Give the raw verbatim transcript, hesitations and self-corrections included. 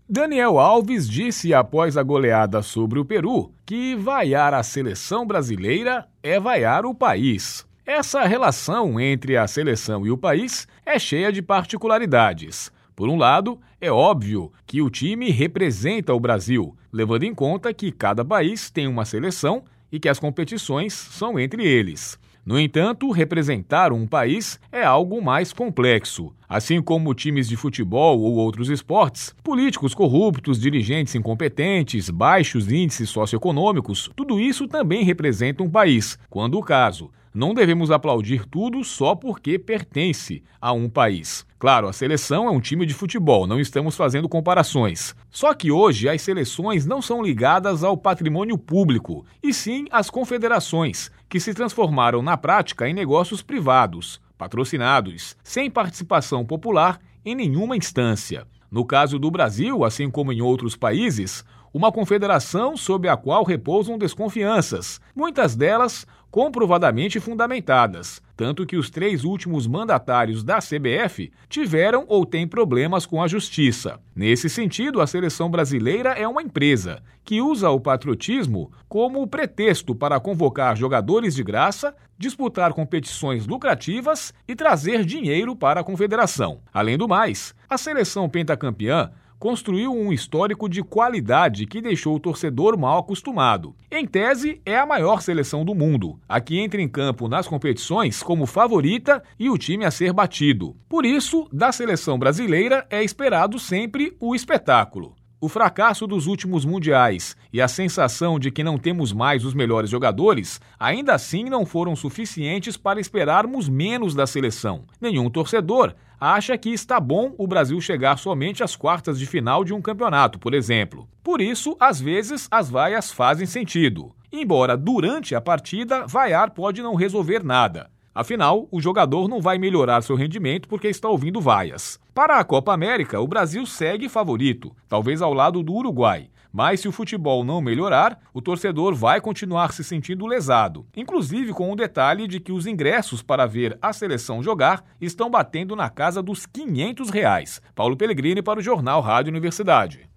Daniel Alves disse após a goleada sobre o Peru que vaiar a seleção brasileira é vaiar o país. Essa relação entre a seleção e o país é cheia de particularidades. Por um lado, é óbvio que o time representa o Brasil, levando em conta que cada país tem uma seleção e que as competições são entre eles. No entanto, representar um país é algo mais complexo. Assim como times de futebol ou outros esportes, políticos corruptos, dirigentes incompetentes, baixos índices socioeconômicos, tudo isso também representa um país, quando o caso. Não devemos aplaudir tudo só porque pertence a um país. Claro, a seleção é um time de futebol, não estamos fazendo comparações. Só que hoje as seleções não são ligadas ao patrimônio público, e sim às confederações, que se transformaram na prática em negócios privados, patrocinados, sem participação popular em nenhuma instância. No caso do Brasil, assim como em outros países, uma confederação sob a qual repousam desconfianças, muitas delas comprovadamente fundamentadas, tanto que os três últimos mandatários da C B F tiveram ou têm problemas com a justiça. Nesse sentido, a seleção brasileira é uma empresa que usa o patriotismo como pretexto para convocar jogadores de graça, disputar competições lucrativas e trazer dinheiro para a confederação. Além do mais, a seleção pentacampeã construiu um histórico de qualidade que deixou o torcedor mal acostumado. Em tese, é a maior seleção do mundo, a que entra em campo nas competições como favorita e o time a ser batido. Por isso, da seleção brasileira é esperado sempre o espetáculo. O fracasso dos últimos mundiais e a sensação de que não temos mais os melhores jogadores ainda assim não foram suficientes para esperarmos menos da seleção. Nenhum torcedor acha que está bom o Brasil chegar somente às quartas de final de um campeonato, por exemplo. Por isso, às vezes, as vaias fazem sentido. Embora durante a partida, vaiar pode não resolver nada. Afinal, o jogador não vai melhorar seu rendimento porque está ouvindo vaias. Para a Copa América, o Brasil segue favorito, talvez ao lado do Uruguai. Mas se o futebol não melhorar, o torcedor vai continuar se sentindo lesado. Inclusive com o detalhe de que os ingressos para ver a seleção jogar estão batendo na casa dos quinhentos reais. Paulo Pellegrini para o Jornal Rádio Universidade.